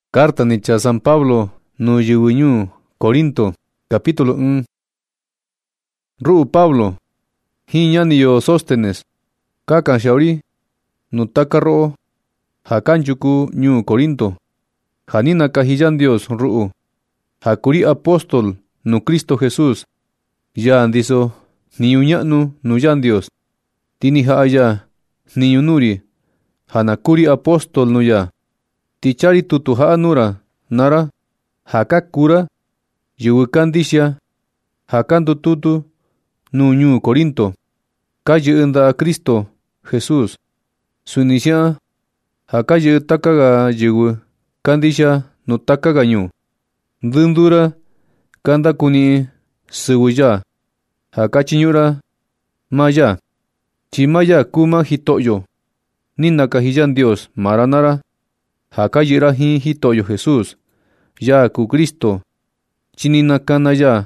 Carta ni cha San Pablo nu yuwiñu Corinto, capítulo 1. Ru'u Pablo, hiñaniyo Sóstenes, kakan shauri, nu takarro, hakanchuku ñu Corinto, hanina kahiyan Dios ru'u, hakuri apóstol nu Cristo Jesús, ya andiso, niyuña'nu nu yan Dios, tini ha'aya, niyunuri, hanakuri apóstol nu ya, tichari tutu ha'a nura, nara, hakakura, yuwikandisha, hakandu tutu, nu ñu Corinto, kayi enda Cristo Jesús, sunisha, hakayi takaga yuwi, kandisha nu takaga ñu, dundura, kanda kuni, siwuya, hakachiñura, maya, chimaya kuma hitoyo, nina kahiyan Dios maranara, hakayira hi hitoyo Jesús, ya ku Cristo, chinina kana ya,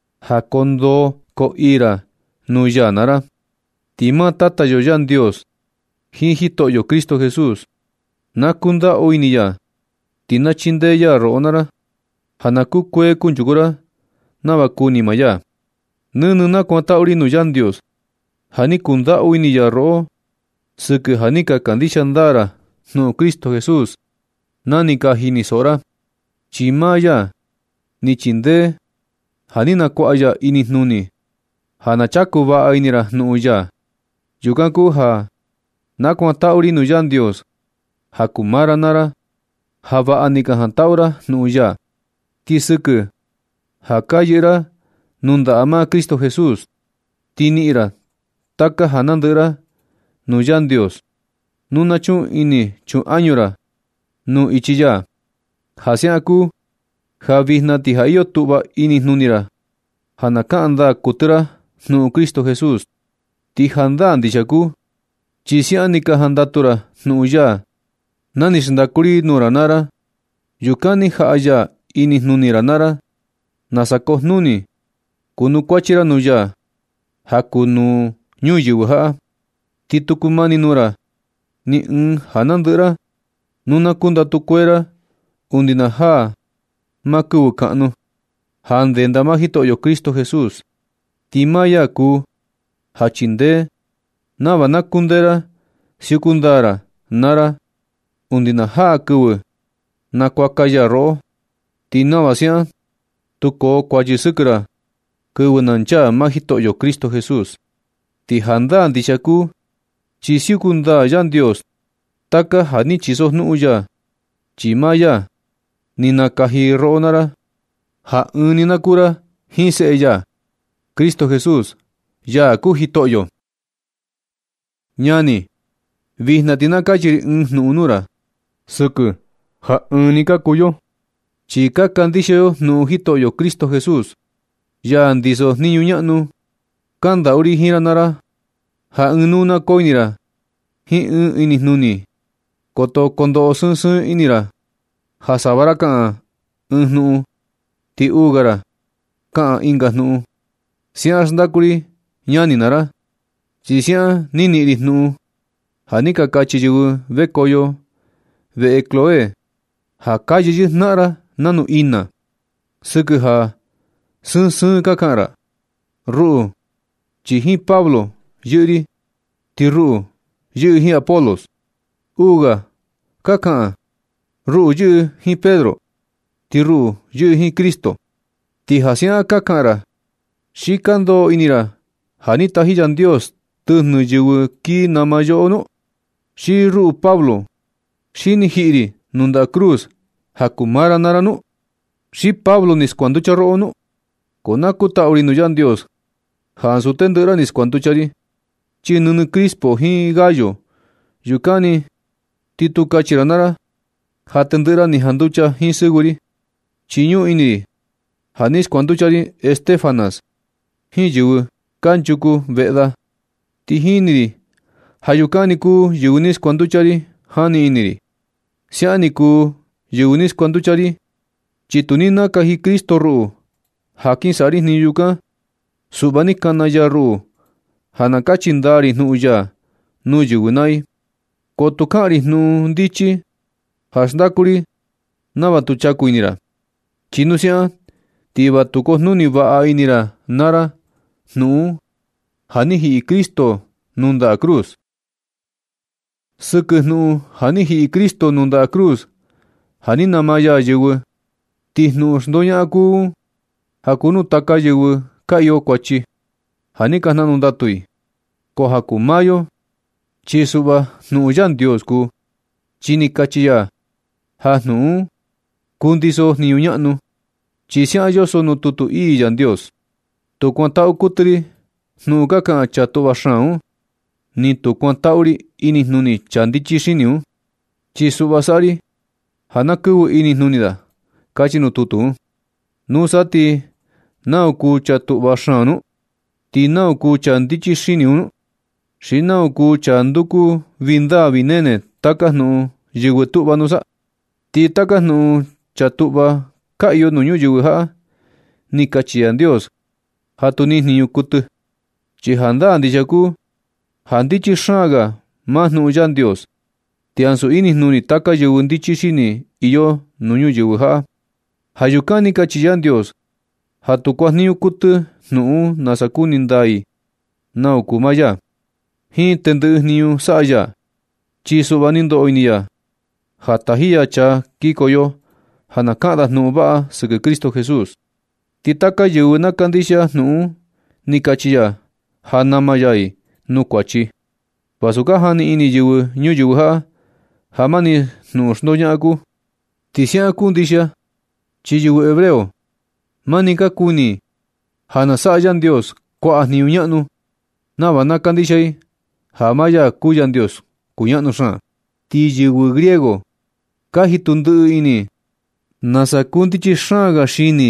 hakondo ko ira, nu ya nara, tima tatayo yan Dios, hi hitoyo Cristo Jesús, nakunda oini ya, tina chinde ya roonara, hanaku kwe kunchugura, nabakuni maya, nununa kwanta ori nu yan Dios, hani kunda oini ya roo, suke hanika kandisha ndara, nu Cristo Jesús, nanika hinisora, chimaya, ni chinde, hanina kwaya ini nuni, hanachaku va ainira nuuya, yukanku ha, nakwanta ori nu yan Dios, hakumara nara, hava anika hantaura nuuya, tisuke, hakayira, nunda ama Cristo Jesús, tiniira, taka hanandera, nu yan Dios, nuna chun ini chun añura, nu ichiya, hasiaku, havihna tihayo tuba ini nunira, hanaka anda kutera, nu Cristo Jesús, tihanda andishaku, chisianika handatura, nu ya, nanisndakuri nuranara, yukani haaya ini nuniranara, nasako nuni, kunu kwachira nu ya, hakunu nyuyuha, titukumani nura, ni hanandera, nuna kunda tukwera, undina ha, makuwu kanu, handenda mahitoyo Cristo Jesús, timaya ku, hachinde, nava nakundera, siukundara, nara, undina ha kuwu, nakwakaya ro, tinavasia, tuko kwajisukra, kuwu nancha mahitoyo Cristo Jesús, tihanda andishaku, chisiukunda yan Dios, taka hani chisos nuuya, chimaya, nina kahi roonara, ha ninakura, hinse ya, Cristo Jesús, ya ku hitoyo. Ñani, vihna tinakachiri nuunura, suku, ha nika kuyo, chika kandishayo nu hitoyo Cristo Jesús, ya andiso niñuña'nu, kanda uri hiranara, ha nuna koinira, hi ini nuni, koto kondo sun inira, hasabara kaan, nu, ti ugara, kaan inga nu, siya sndakuri, ñani nara, si siya nini nu, hanika kachi yugu ve koyo, ve ekloe, ha kayi nara, nanu ina, suku ha, sun kakara, ru, chihi Pablo, yuri, ti ru, yuhi Apolos, uga, kakaan, ru yuhi Pedro, ti ru yuhi Cristo, ti hasia kakara, shikando inira, hanita hiyan Dios, tuhnu yugu ki namayo no, shi ru Pablo, shini hiri, nunda cruz, hakumara naranu, shi Pablo niscuanducha roonu, konakuta orinu yan Dios, hansu tendera niscuanduchari, chinunu Crispo hi gallo, yukani, titu kachiranara, hatendera ni handucha hi seguri, chiñu iniri, hanis cuanduchari Estefanas, hi yugu, kanchuku veda, tihiniri, hayukaniku yugunis cuanduchari, hani iniri, sianiku yugunis cuanduchari, chitunina kahi Cristo ru, hakin sari ni yuka, subani kanaya ru, hanakachindari nuya, nu yugunai, kotukari nu ndichi, hasndakuri, nava tu chaku inira. Chinu si'a tiva tu kojnuni va'a inira nara nu'u ja ni ji'i Kristo nu nda'a cruz. Sɨkɨ nu'u ja ni ji'i Kristo nu nda'a cruz ja ni namaya yɨvɨ, tijnu'u xndoña'a kuu ja kunu taka yɨvɨ ka iyo kuatyi ja ni ka jna'nu ndatui. Ko ja kuu mayo chi su'va jnu'u Yandios kuu, chi ni katyi ya ja jnu'u kundiso jniñu ña'nu, chi sia'an yoso nu tutu ii Yandios. Tu kuanta'u kuɨtɨ ri jnu'u ka ka'an cha tu'va xaan un, ni tu kuanta'u ri inijnuni cha ndityi xini un, chi su'va sa'a ri ja na kɨvɨ inijnuni da, katyi nu tutu un. Nusa ti nau kuu cha tu'va xaan nu, ti nau kuu cha ndityi xini un nu, xi nau kuu cha nduku vii ndaa vii nene taka jnu'u yɨvɨ tu'va nusa. Ti taka jnu'u cha tu'va ka iyo nu ñuyɨvɨ ja'a, ni katyi Yandios ja tu ni jniñu kuɨtɨ, chi jandaa nditya kuu ja ndityi xaan-ga maa jnu'u Yandios, ti ansu inijnuni taka yɨvɨ ndityi xini iyo nu ñuyɨvɨ ja'a. Ja yukan ni katyi Yandios ja tu kuajniñu kuɨtɨ jnu'u nasa kuni ndai nau kuu maa ya, jin tɨndɨ'ɨ jniñu sa'a ya, chi su'va ni ndo'o ini ya ja taji ya cha kikoyo ja na ka'an da jnu'u va'a sɨkɨ Kristo Jesús. Ti taka yɨvɨ na kandixia jnu'u ni katyi ya ja nama yai nu kuatyi, vasu ka jani ini yɨvɨ ñuyɨvɨ ja'a ja mani jnu'u xndoña'a kuu. Ti sia'an kuu ndixia, chi yɨvɨ hebreo mani ka kuni ja na sa'a Yandios kua'a jniñu ña'nu nava na kandixiai ja maa ya kuu Yandios kuña'nu xaan. Ti yɨvɨ griego ka jitu ndɨ'ɨ ini nasa kundityi xaan-ga xini.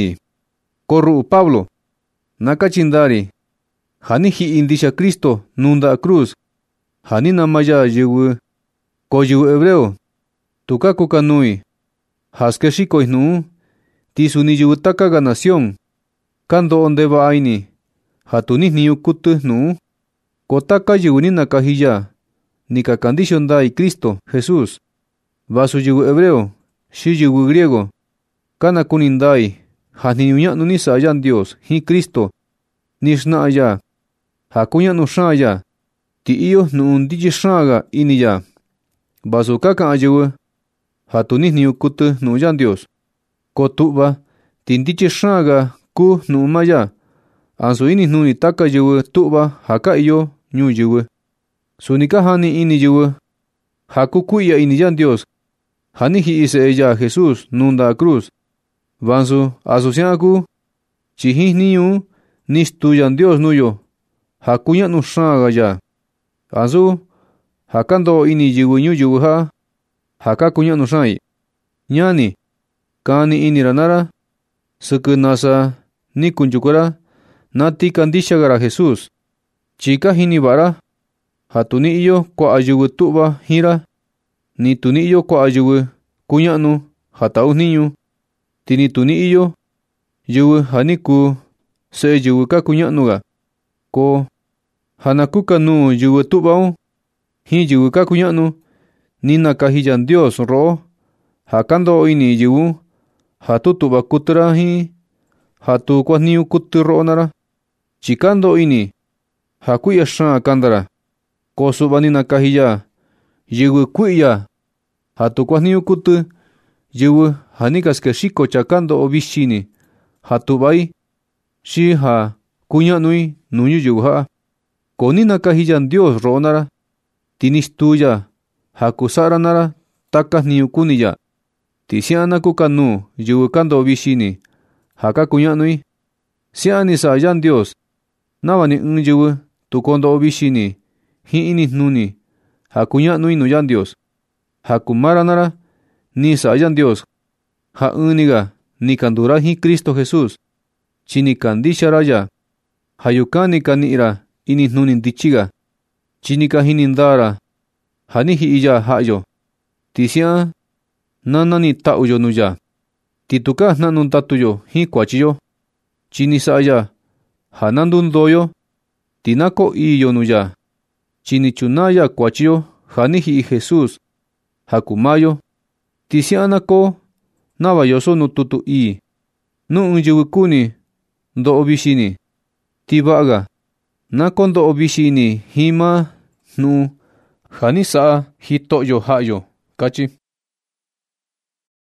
Ko ru'u Pablo na katyi ndaa ri ja ni ji'i ndixia Kristo nu nda'a cruz ja ni nama ya yɨvɨ. Ko yɨvɨ hebreo tu ka kukanui ja skexikoi jnu'u, ti suni yɨvɨ taka-ga nación ka ndo'o ndeva'a ini ja tu ni jniñu kuɨtɨ jnu'u. Ko taka yɨvɨ ni nakaji ya ni ka kandixio ndai Kristo Jesús, vasu yɨvɨ hebreo xi yɨvɨ griego, ka nakuni ndai ja jniñu ña'nu ni sa'a Yandios jin Kristo ni xna'a ya ja kuña'nu xaan ya, ti iyo jnu'u ndityi xaan-ga ini ya, vasu ka ka'an yɨvɨ ja tu ni jniñu kuɨtɨ jnu'u Yandios. Ko tu'va ti ndityi xaan-ga kuu jnu'u maa ya, ansu inijnuni taka yɨvɨ tu'va ja ka iyo ñuyɨvɨ. Suni ka jani ini yɨvɨ ja kukui'ya ini Yandios ja ni ji'i Se'e ya Jesús nu nda'a cruz, vansu asu sia'an kuu, chi jin jniñu ni stuu Yandios nuyo ja kuña'nu xaan-ga ya, ansu ja ka ndo'o ini yɨvɨ ñuyɨvɨ ja'a ja ka kuña'nu xaan-i. Ñani, kani inira naa‑ra sɨkɨ nasa ni kunchuku‑ra nati kandixia‑ga‑ra Jesús, chi ka jini va'a‑ra ja tu ni iyo kua'a yɨvɨ tu'va jin‑ra, ni tu ni iyo kua'a yɨvɨ kuña'nu ja ta'u jniñu, ti ni tu ni iyo yɨvɨ ja ni kuu se'e yɨvɨ ka kuña'nu‑ga. Ko ja na kukanuu yɨvɨ tu'va un jin yɨvɨ ka kuña'nu, ni nakaji Yandios ro'o ja ka ndo'o ini yɨvɨ un ja tu tu'va kuɨtɨ‑ra jin ja tu kuajniñu kuɨtɨ ro'o naa‑ra, chi ka ndo'o ini ja kui'ya xaan kanda‑ra. Ko su'va ni nakaji ya yɨvɨ kui'ya ja tu kuajniñu kuɨtɨ, yɨvɨ ja ni ka skexiko cha ka ndo'o vixi ini ja tu'vai xi ja kuña'nui nu ñuyɨvɨ ja'a. Ko ni nakaji Yandios ro'o naa‑ra, ti ni stuu ya ja kusa'a‑ra naa‑ra taka jniñu kuni ya, ti sia'an na kukanuu yɨvɨ ka ndo'o vixi ini ja ka kuña'nui. Sia'an ni sa'a Yandios nava ni ɨɨn yɨvɨ tu kondo'o vixi ini jin inijnuni ja kuña'nui nuu Yandios. Ja kuu maa‑ra naa‑ra ni sa'a Yandios ja ɨɨn‑ni‑ga ni ka nduu‑ra jin Kristo Jesús, chi ni kandixia‑ra ya. Ja yukan ni ka ni'i‑ra inijnuni ndityi‑ga, chi ni ka jini ndaa‑ra ja ni ji'i ya ja'yo, ti sia'an na nani ta'u‑yo nuu ya. Ti tukaa jna'nu ndatu‑yo jin kuatyi‑yo, chi ni sa'a ya ja na ndundoo‑yo, ti na koo ii‑yo nuu ya, chi ni chunaa ya kuatyi‑yo ja ni ji'i Jesús ja kuu maa yo. Ti sia'an na koo nava yoso nu tutu ii. Nu ɨɨn yɨvɨ kuni ndo'o vixi ini, ti va'a-ga na kondo'o vixi ini jiin maa jnu'un ja ni sa'a Jito'yo ja'ayo, katyi.